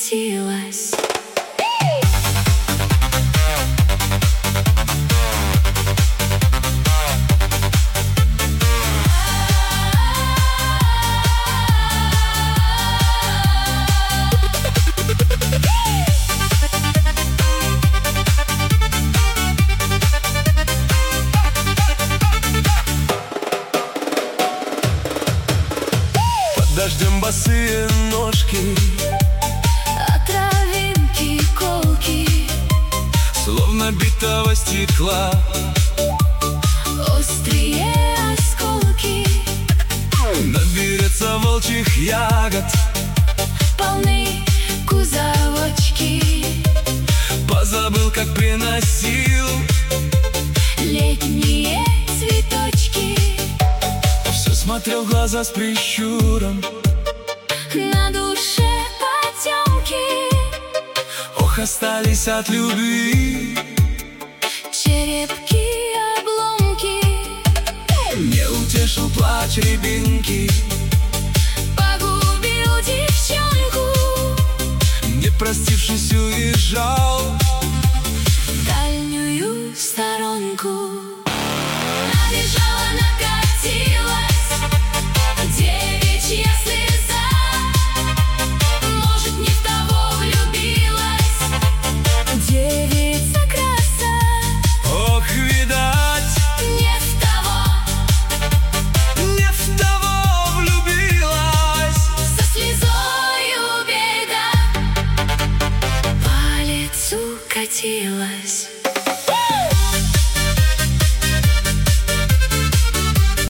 катилась. Дождем босые ножки, а травинки колки, словно битого стекла, острые осколки. Наберется волчьих ягод, полны кузовочки. позабыл, как приносил летние цветочки. Все смотрел в глаза с прищуром, на душе потемки. ох, остались от любви черепки, обломки. не утешил плач рябинки, Погубил девчонку, не простившись, уезжал в дальнюю сторонку. Набежала, накатилась девичья слеза. Может, не в того влюбилась девица краса. ох, видать, Не в того влюбилась. со слезою беда по лицу катилась.